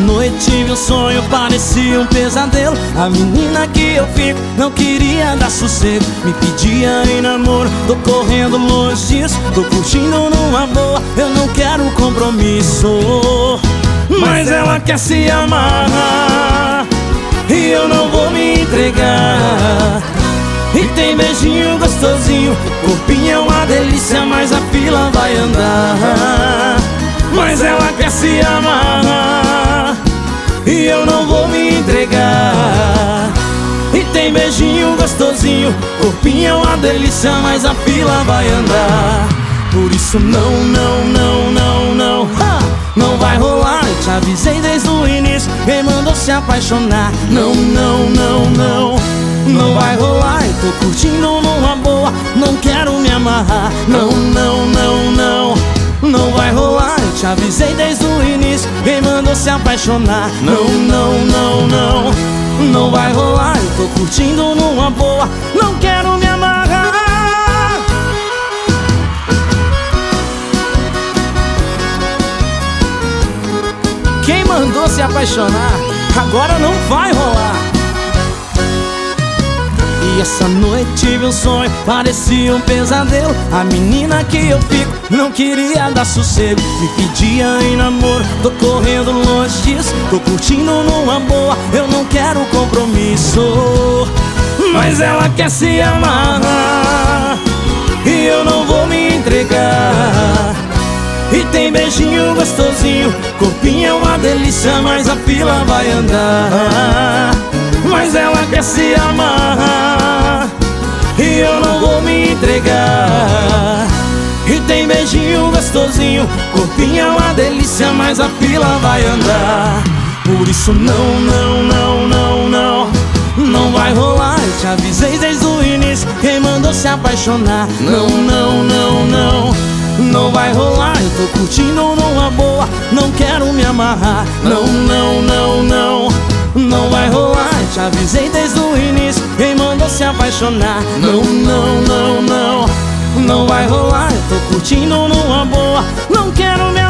noite tive um sonho, parecia um pesadelo. A menina que eu fico não queria dar sossego, me pedia em namoro, tô correndo longe disso, tô curtindo numa boa, eu não quero compromisso. Mas ela quer se amarrar e eu não vou me entregar. E tem beijinho gostosinho, corpinho é uma delícia, mas a fila vai andar. Mas ela quer se amarrar e eu não vou me entregar. E tem beijinho gostosinho, corpinho é uma delícia, mas a fila vai andar. Por isso não, não, não, não, não, não vai rolar. Eu te avisei desde o início, quem mandou se apaixonar? Não, não, não, não, não vai rolar. Eu tô curtindo numa boa, não quero me amarrar. Não, não, não, não, não vai rolar. Eu te avisei desde o início, quem mandou se apaixonar? Não, não, não, não, não vai rolar. Eu tô curtindo numa boa, não quero me amarrar. Quem mandou se apaixonar? Agora não vai rolar. E essa noite tive um sonho, parecia um pesadelo. A menina que eu fico não queria dar sossego, me pedia em namoro, tô correndo longe disso, tô curtindo numa boa, eu não quero compromisso. Mas ela quer se amarrar e eu não vou me entregar. E tem beijinho gostosinho, corpinho é uma delícia, mas a fila vai andar. Mas ela quer se amarrar e eu não vou me entregar. E tem beijinho gostosinho, corpinho é uma delícia, mas a fila vai andar. Por isso não, não, não, não, não, não vai rolar. Eu te avisei desde o início, quem mandou se apaixonar? Não, não, não, não, não vai rolar. Eu tô curtindo numa boa, não quero me amarrar. Não, não, não, não, não vai rolar. Eu te avisei desde o início, quem mandou se apaixonar? Não, não, não, não, não vai rolar. Eu tô curtindo numa boa, não quero me